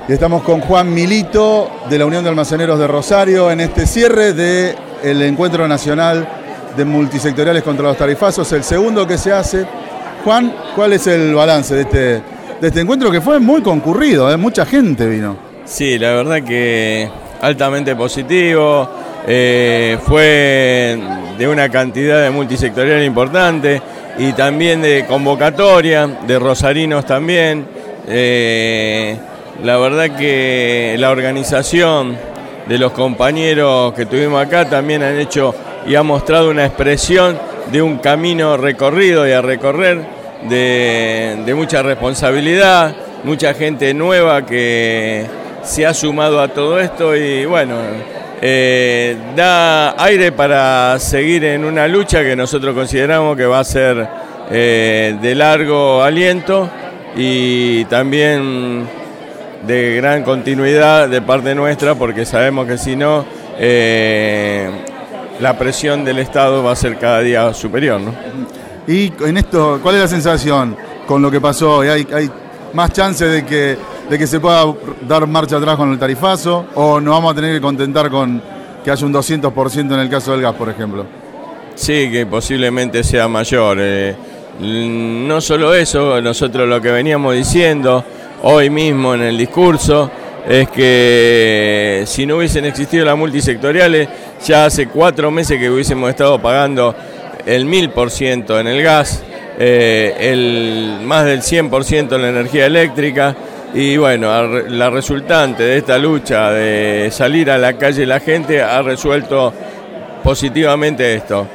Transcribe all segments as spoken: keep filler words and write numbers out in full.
Y estamos con Juan Milito de la Unión de Almaceneros de Rosario en este cierre del Encuentro Nacional de Multisectoriales contra los Tarifazos, el segundo que se hace. Juan, ¿cuál es el balance de este, de este encuentro que fue muy concurrido? ¿eh? Mucha gente vino. Sí, la verdad que altamente positivo, eh, fue de una cantidad de multisectorial importante y también de convocatoria, de rosarinos también. Eh, la verdad que la organización de los compañeros que tuvimos acá también han hecho y ha mostrado una expresión de un camino recorrido y a recorrer de, de mucha responsabilidad, mucha gente nueva que se ha sumado a todo esto y bueno, eh, da aire para seguir en una lucha que nosotros consideramos que va a ser eh, de largo aliento y también de gran continuidad de parte nuestra, porque sabemos que si no, eh, la presión del Estado va a ser cada día superior, ¿no? Y en esto, ¿cuál es la sensación con lo que pasó? ¿Hay, hay más chances de que, de que se pueda dar marcha atrás con el tarifazo o nos vamos a tener que contentar con que haya un doscientos por ciento en el caso del gas, por ejemplo? Sí, que posiblemente sea mayor. Eh, no solo eso, nosotros lo que veníamos diciendo hoy mismo en el discurso es que si no hubiesen existido las multisectoriales, ya hace cuatro meses que hubiésemos estado pagando el mil por ciento en el gas, eh, el más del cien por ciento en la energía eléctrica y bueno, la resultante de esta lucha de salir a la calle la gente ha resuelto positivamente esto.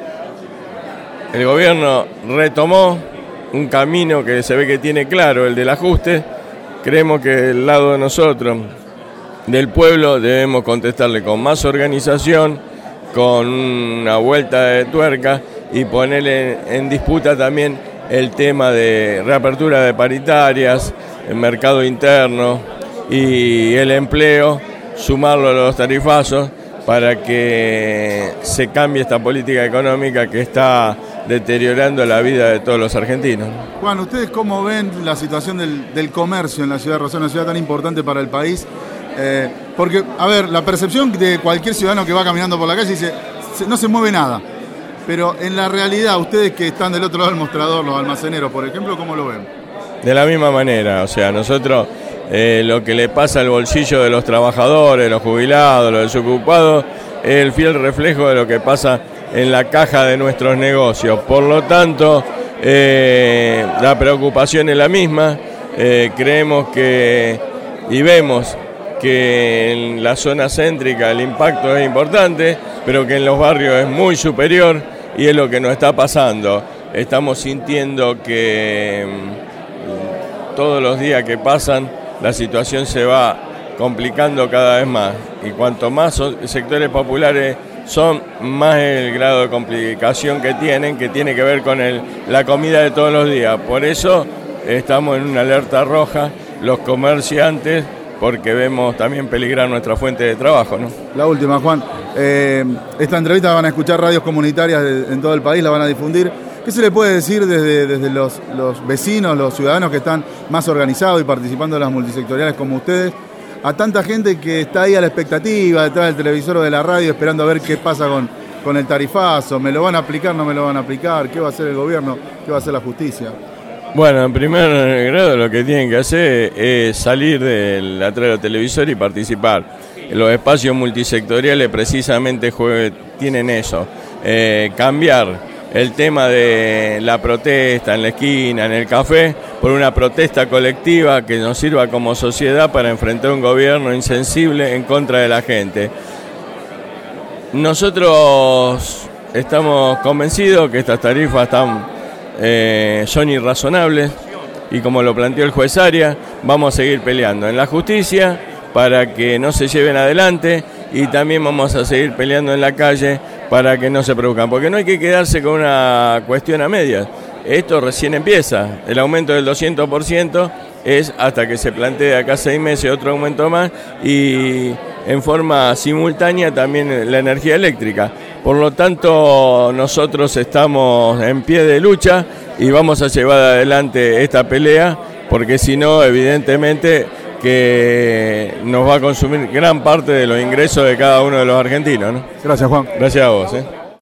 El gobierno retomó un camino que se ve que tiene claro, el del ajuste. Creemos que del lado de nosotros, del pueblo, debemos contestarle con más organización, con una vuelta de tuerca y ponerle en disputa también el tema de reapertura de paritarias, el mercado interno y el empleo, sumarlo a los tarifazos para que se cambie esta política económica que está deteriorando la vida de todos los argentinos. Juan, ¿ustedes cómo ven la situación del, del comercio en la ciudad de Rosario, una ciudad tan importante para el país? Eh, porque, a ver, la percepción de cualquier ciudadano que va caminando por la calle dice, se, no se mueve nada. Pero en la realidad, ustedes que están del otro lado del mostrador, los almaceneros, por ejemplo, ¿cómo lo ven? De la misma manera, o sea, nosotros eh, lo que le pasa al bolsillo de los trabajadores, los jubilados, los desocupados, es el fiel reflejo de lo que pasa en la caja de nuestros negocios. Por lo tanto, eh, la preocupación es la misma. Eh, creemos que y vemos que en la zona céntrica el impacto es importante, pero que en los barrios es muy superior y es lo que nos está pasando. Estamos sintiendo que mmm, todos los días que pasan la situación se va complicando cada vez más y cuanto más so- sectores populares son, más el grado de complicación que tienen, que tiene que ver con el, la comida de todos los días. Por eso estamos en una alerta roja, los comerciantes, porque vemos también peligrar nuestra fuente de trabajo, ¿no? La última, Juan. Eh, esta entrevista la van a escuchar radios comunitarias de, en todo el país, la van a difundir. ¿Qué se le puede decir desde, desde los, los vecinos, los ciudadanos que están más organizados y participando de las multisectoriales como ustedes, a tanta gente que está ahí a la expectativa, detrás del televisor o de la radio, esperando a ver qué pasa con, con el tarifazo? ¿Me lo van a aplicar, no me lo van a aplicar? ¿Qué va a hacer el gobierno? ¿Qué va a hacer la justicia? Bueno, en primer grado lo que tienen que hacer es salir del atrás del televisor y participar. Los espacios multisectoriales precisamente juegue, tienen eso, eh, cambiar el tema de la protesta en la esquina, en el café, por una protesta colectiva que nos sirva como sociedad para enfrentar un gobierno insensible en contra de la gente. Nosotros estamos convencidos que estas tarifas están, eh, son irrazonables y como lo planteó el juez Arias, vamos a seguir peleando en la justicia para que no se lleven adelante y también vamos a seguir peleando en la calle para que no se produzcan, porque no hay que quedarse con una cuestión a medias. Esto recién empieza, el aumento del doscientos por ciento es hasta que se plantee acá seis meses otro aumento más y en forma simultánea también la energía eléctrica. Por lo tanto, nosotros estamos en pie de lucha y vamos a llevar adelante esta pelea, porque si no, evidentemente, que nos va a consumir gran parte de los ingresos de cada uno de los argentinos, ¿no? Gracias, Juan. Gracias a vos. ¿eh?